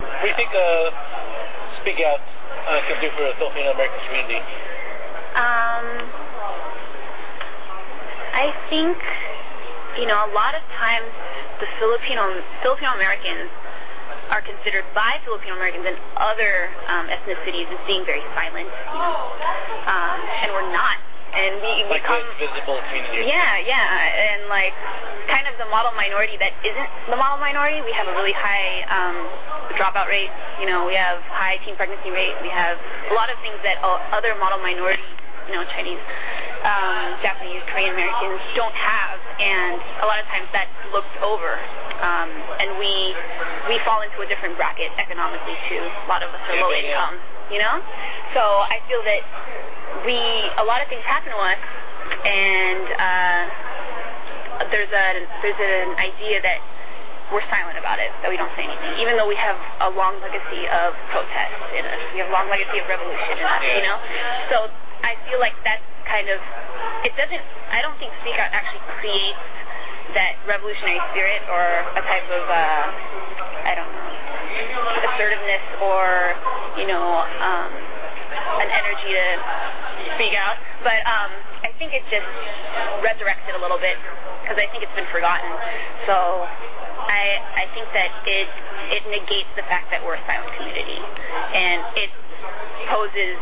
What do you think Speak Out can do for the Filipino American community? I think, a lot of times the Filipino Americans are considered by Filipino Americans and other ethnicities as being very silent, and we're not. And we become visible community. Yeah, and kind of the model minority that isn't the model minority. We have a really high dropout rate. We have high teen pregnancy rate. We have a lot of things that other model minorities, Chinese, Japanese, Korean Americans don't have, and a lot of times that's looked over. And we fall into a different bracket economically too. A lot of us are low income, So I feel that a lot of things happen to us, and there's an idea that we're silent about it, that we don't say anything, even though we have a long legacy of protest in us. We have a long legacy of revolution in us, So I feel like that's kind of, I don't think Speak Out actually creates that revolutionary spirit or a type of, assertiveness or, an energy to speak out. But I think it just resurrects it a little bit because I think it's been forgotten. So I think that it negates the fact that we're a silent community, and it poses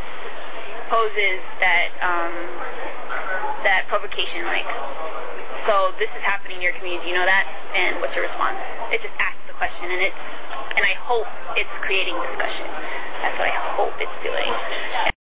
that provocation, so this is happening in your community, you know that, and what's your response? It just asks the question, and I hope it's creating discussion. That's what I hope it's doing.